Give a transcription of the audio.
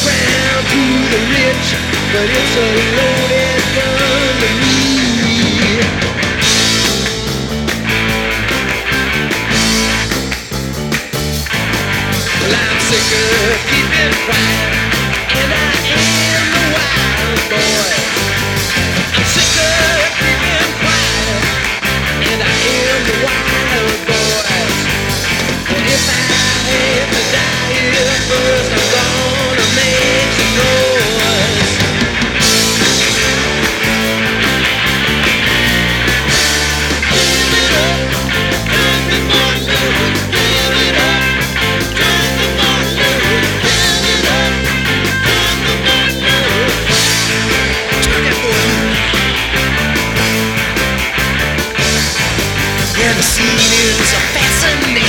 crown to the rich, but it's a loaded gun to me. Well, I'm sick of keeping quiet, and I am the wild boy. I'm sick of keeping quiet, and I am the wild boy. And if I have to die here first, I'm gonna make some noise. Give it up, everyone, give it up. Turn the volume, give it up. Turn the volume. Turn it for you. Yeah, the scene is fascinating.